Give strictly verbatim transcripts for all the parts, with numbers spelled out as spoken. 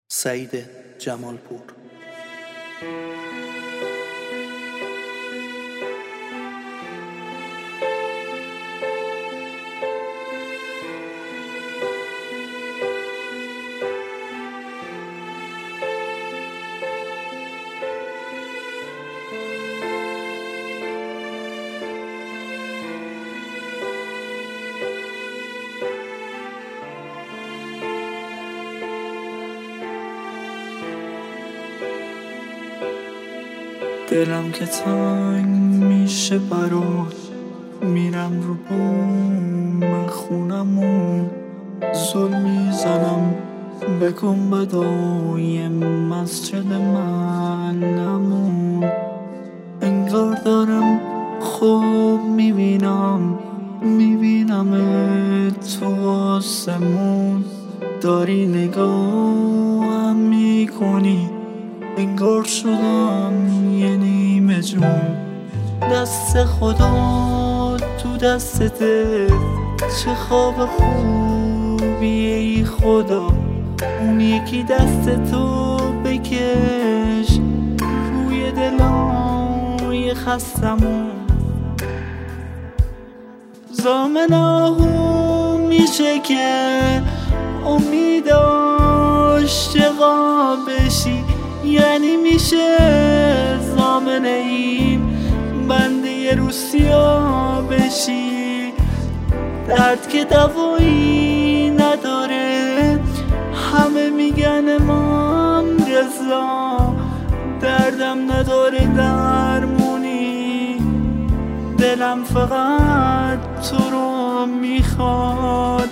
سعید جمالپور. دلم که تنگ میشه برات، میرم رو بوم خونمون، زل میزنم بکن بدای مسجد محلمون. انگار دارم خواب میبینم، میبینم تو آسمون، داری نگاهم میکنی، انگار شدم یه نیمه جون. دست خدا تو دستته، چه خواب خوبیه ای خدا. اون یکی دست تو بکش روی دلای خستمون. زامن آهو میشه که امید عاشقا بشی، یعنی میشه زامن این بنده روسیا بشی. درد که دوایی نداره، همه میگن امام رضا، دردم نداره درمونی، دلم فقط تو رو میخواد.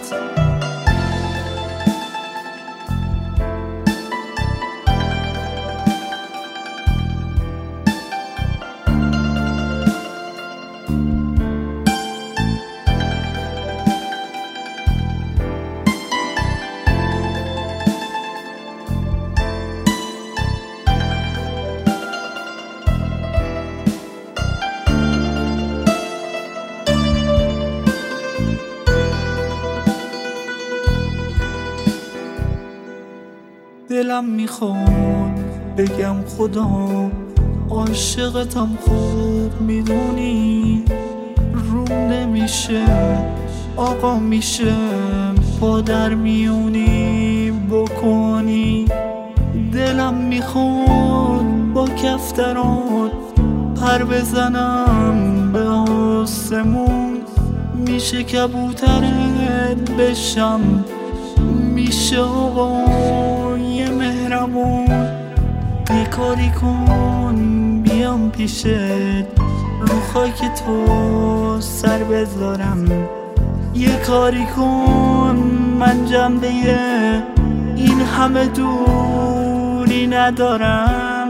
دلم میخواد بگم خدا عاشقتم، خوب میدونی روم نمیشه آقا، میشه با در میونی بکنی. دلم میخواد با کفترات پر بزنم به آسمون، میشه کبوترت بشم، میشه آقای مهربون. یه کاری کن بیام پیشت، رو خاک تو سر بذارم. یه کاری کن من جنبه این همه دوری ندارم.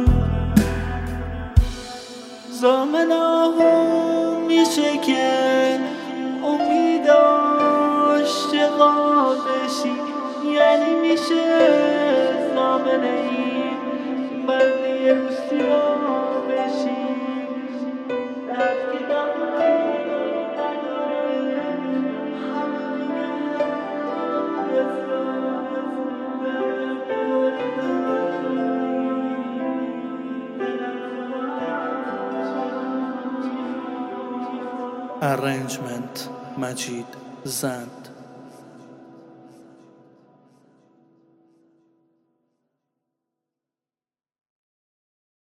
زامن آهو میشه که امید عاشقا بشی، یعنی میشه زامن این بنده روسیا بشی. درد که دوایی نداره، همه Arrangement مجید زند.